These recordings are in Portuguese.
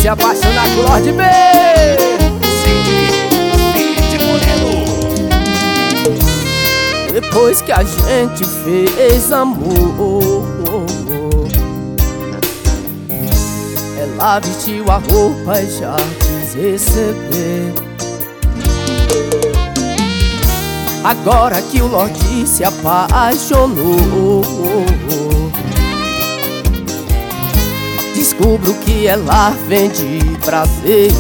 apaixonar com o Lorde B. Cid Moreno. Depois que a gente fez amor, ela vestiu a roupa e já quis receber. Agora que o Lorde se apaixonou, descubro que ela vende prazer.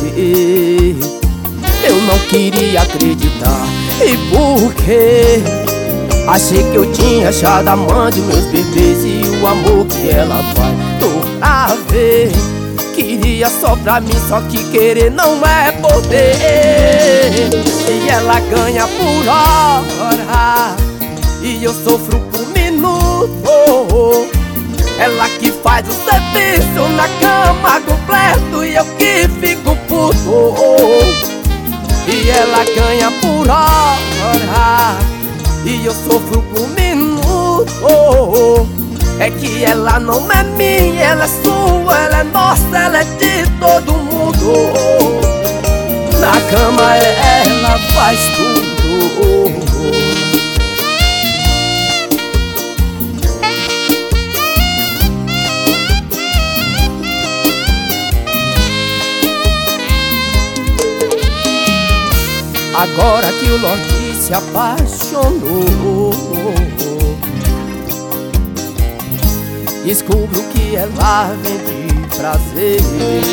Eu não queria acreditar. E por quê? Achei que eu tinha achado a mãe dos meus bebês e o amor que ela faz. Tô pra ver. Queria só pra mim, só que querer não é poder. E ela ganha por hora e eu sofro por minuto. Ela que faz o serviço na cama completo e eu que fico puto. E ela ganha por hora e eu sofro por minuto. É que ela não é minha, ela é sua, ela é nossa, ela é de todo mundo. Na cama ela faz tudo. Agora que o Lorde se apaixonou, descubro que ela vende prazer.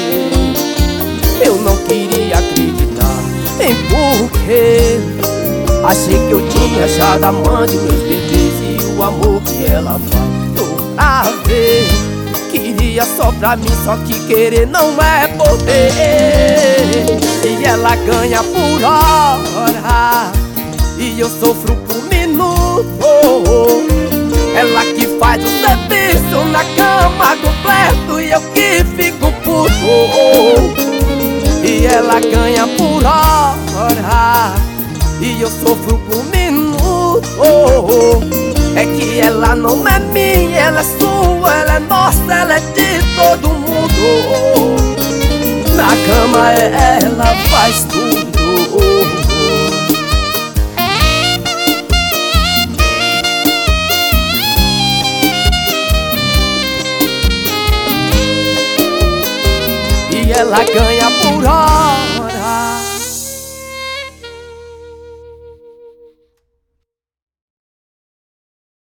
Eu não queria acreditar em porquê. Achei que eu tinha achado a mãe dos meus bebês e o amor que ela faz. Tô pra ver. Queria só pra mim, só que querer não é poder. E ela ganha por hora e eu sofro por minuto. Ela que faz o serviço na cama completo e eu que fico puto. E ela ganha por hora e eu sofro por minuto. É que ela não é minha, ela é sua, ela é nossa, ela é de todo mundo. Na cama ela faz tudo. Ela ganha por hora